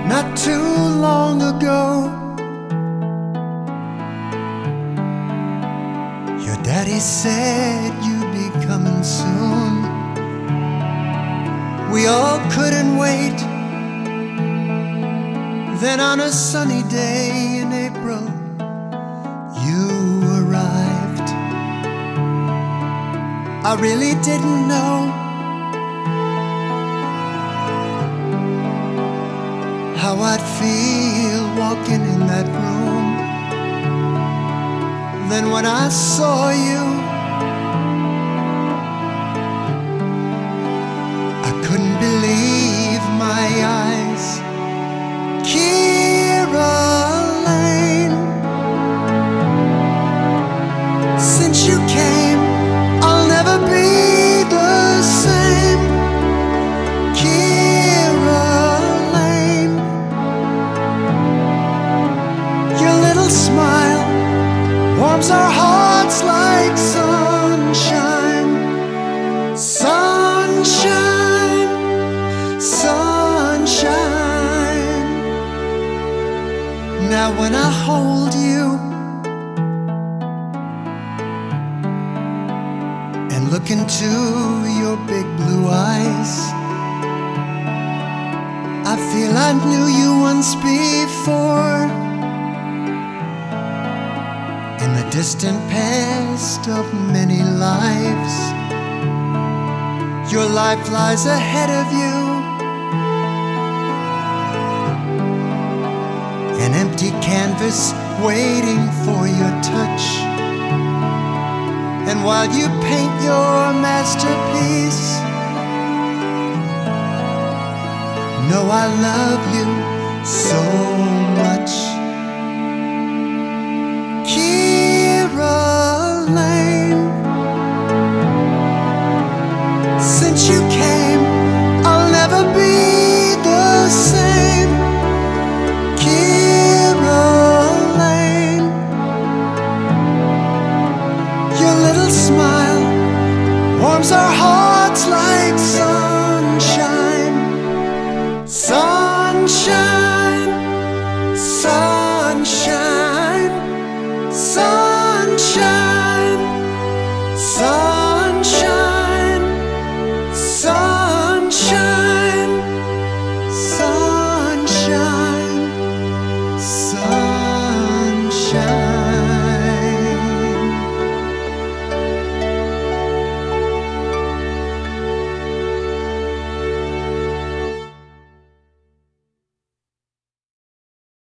not too long ago. Your daddy said you'd be coming soon. We all couldn't wait. Then on a sunny day in April, you arrived. I really didn't know how I'd feel walking in that room. Then when I saw you, I couldn't believe my eyes. Kira Lane, since you came, I'll never be the same. Kira Lane, your little smile warms our hearts like sunshine. Sunshine, sunshine. Now when I hold you and look into your big blue eyes, I feel I knew you once before. In the distant past of many lives, your life lies ahead of you. An empty canvas waiting for your touch. And while you paint your masterpiece, know I love you so much. Kira Lane, since you came, I'll never be the same. Kira Lane, your little smile warms our hearts like sunshine. Sunshine, sunshine, sunshine, sunshine, sunshine, sunshine, sunshine.